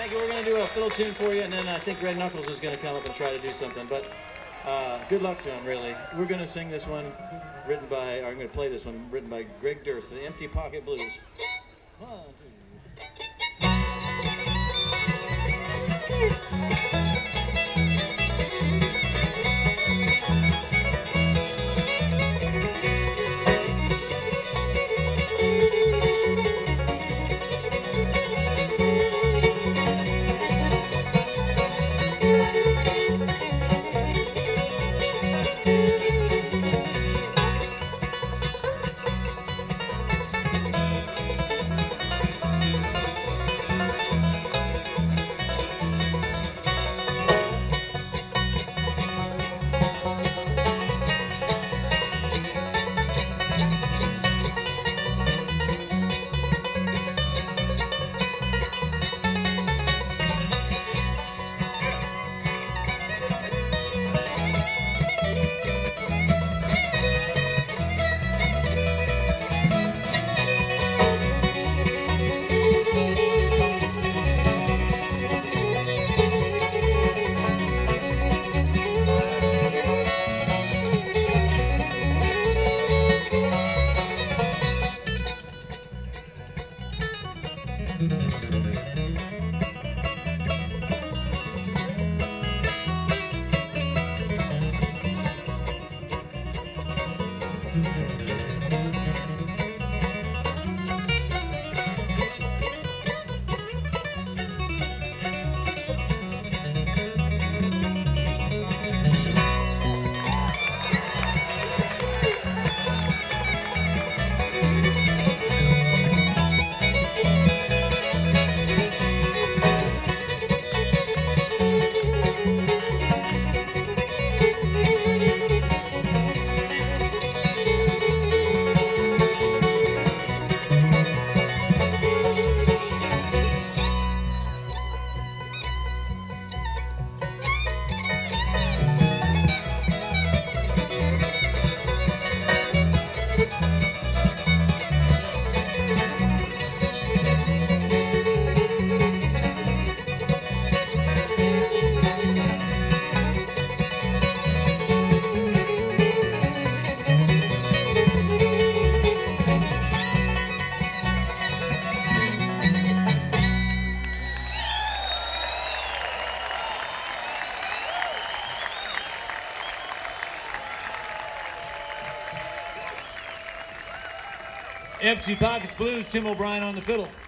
Thank you. We're going to do a fiddle tune for you, and then I think Red Knuckles is going to come up and try to do something. But good luck to him, really. We're going to sing this one I'm going to play this one written by Greg Durst, the Empty Pocket Blues. 1, 'Empty Pockets Blues, Tim O'Brien on the fiddle.